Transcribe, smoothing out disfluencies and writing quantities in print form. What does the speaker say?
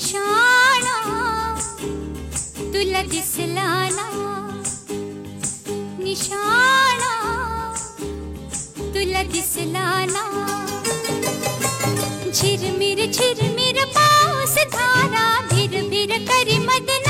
निशाणा तुला दिसला ना, निशाणा तुला दिसला ना. झिरमिर झिरमिर पाऊस धारा भिरभिर करी मदन